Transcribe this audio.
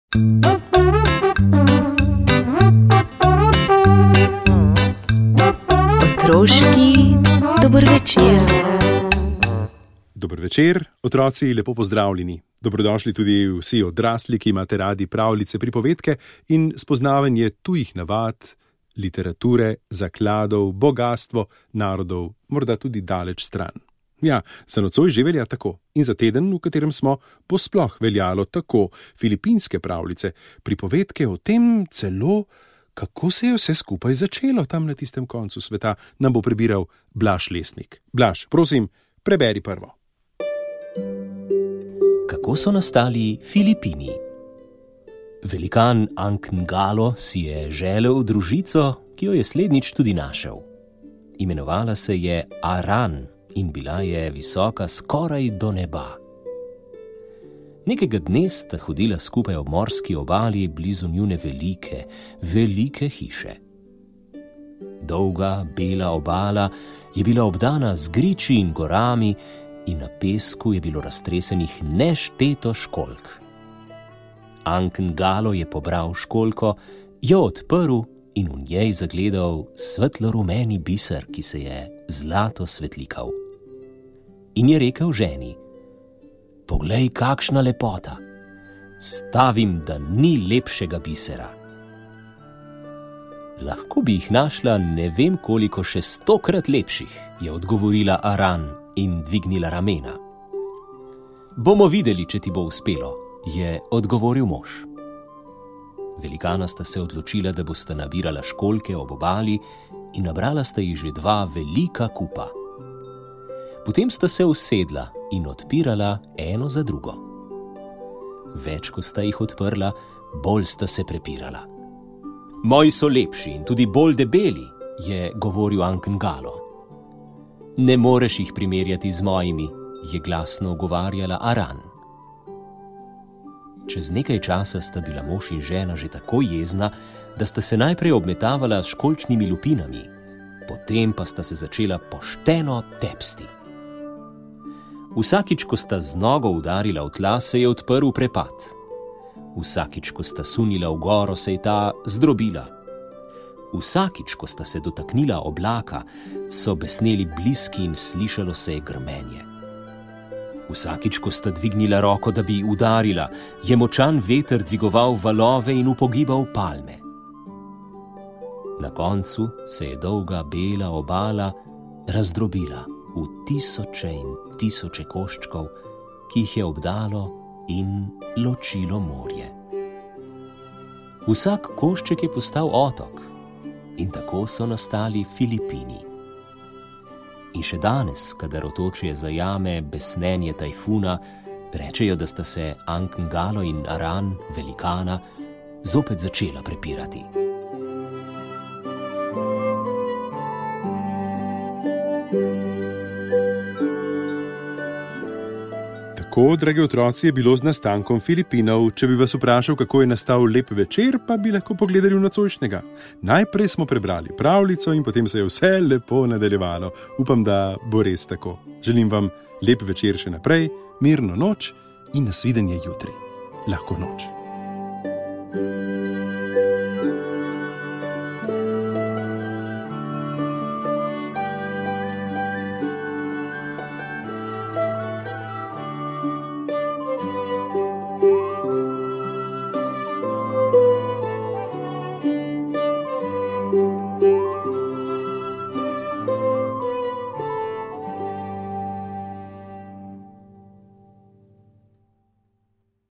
Otroški dober večer. Dober večer, otroci, lepo pozdravljeni. Dobrodošli tudi vsi odrasli, ki imate radi pravljice, pripovedke in spoznavanje tujih navad, literature, zakladov, bogastvo narodov, morda tudi daleč stran. Ja, za nocoj že velja tako in za teden, v katerem smo, bo sploh veljalo tako. Filipinske pravljice, pripovedke o tem celo, kako se je vse skupaj začelo tam na tistem koncu sveta, nam bo prebiral Blaž Lesnik. Blaž, prosim, preberi prvo. Kako so nastali Filipini? Velikan Ankngalo si je želel družico, ki jo je slednjič tudi našel. Imenovala se je Aran in bila je visoka skoraj do neba. Nekega dne sta hodila skupaj ob morski obali blizu njune velike hiše. Dolga, bela obala je bila obdana z griči in gorami in na pesku je bilo raztresenih nešteto školjk. Ankngalo je pobral školjko, jo odprl in v njej zagledal svetlo-rumeni biser, ki se je zlato svetlikal. In je rekel ženi: "Poglej, kakšna lepota! Stavim, da ni lepšega bisera." "Lahko bi jih našla ne vem koliko še 100-krat lepših," je odgovorila Aran in dvignila ramena. "Bomo videli, če ti bo uspelo," je odgovoril mož. Velikana sta se odločila, da bosta nabirala školjke ob obali in nabrala sta jih že 2 velika kupa. Potem sta se usedla in odpirala eno za drugo. Več, ko sta jih odprla, bolj sta se prepirala. "Moji so lepši in tudi bolj debeli," je govoril Ankngalo. "Ne moreš jih primerjati z mojimi," je glasno ugovarjala Aran. Čez nekaj časa sta bila mož in žena že tako jezna, da sta se najprej obmetavala s školjčnimi lupinami, potem pa sta se začela pošteno tepsti. Vsakič, ko sta z nogo udarila v tla, se je odprl prepad. Vsakič, ko sta sunila v goro, se je ta zdrobila. Vsakič, ko sta se dotaknila oblaka, so besneli bliski in slišalo se je grmenje. Vsakič, ko sta dvignila roko, da bi udarila, je močan veter dvigoval valove in upogibal palme. Na koncu se je dolga bela obala razdrobila v tisoče in tisoče koščkov, ki jih je obdalo in ločilo morje. Vsak košček je postal otok in tako so nastali Filipini. In še danes, kadar otočje zajame besnenje tajfuna, rečejo, da sta se Ankngalo in Aran, velikana, zopet začela prepirati. Tako, dragi otroci, je bilo z nastankom Filipinov. Če bi vas vprašal, kako je nastal lep večer, pa bi lahko pogledali v nocojšnjega. Najprej smo prebrali pravljico in potem se je vse lepo nadaljevalo. Upam, da bo res tako. Želim vam lep večer še naprej, mirno noč in nasvidenje jutri. Lahko noč.